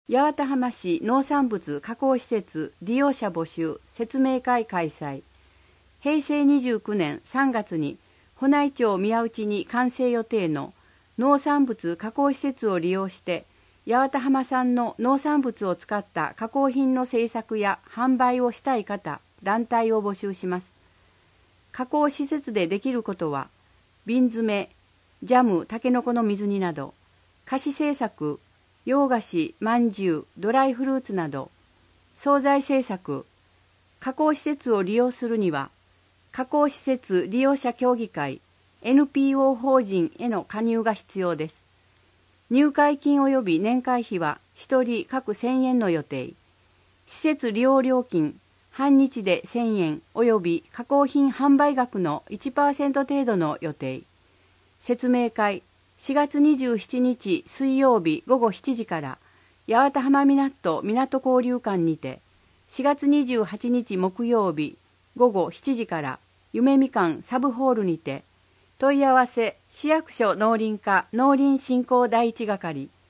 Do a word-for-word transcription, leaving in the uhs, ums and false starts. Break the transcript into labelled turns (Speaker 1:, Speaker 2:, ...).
Speaker 1: 八幡浜市農産物加工施設利用者募集説明会開催。へいせいにじゅうきゅうねんさんがつに保内町宮内に完成予定の農産物加工施設を利用して八幡浜産の農産物を使った加工品の製作や販売をしたい方、団体を募集します。加工施設でできることは、瓶詰め、ジャム、タケノコの水煮など、菓子製作、洋菓子、まんじゅう、ドライフルーツなど、惣菜製作、加工施設を利用するには、加工施設利用者協議会 エヌピーオー 法人への加入が必要です。入会金及び年会費はひとり各せんえんの予定。施設利用料金、半日でせんえん及び加工品販売額の いちパーセント 程度の予定。説明会、しがつにじゅうしちにち水曜日ごごしちじから八幡浜港港交流館にて、しがつにじゅうはちにち木曜日ごごしちじから夢みかんサブホールにて、問い合わせ市役所農林課農林振興第一係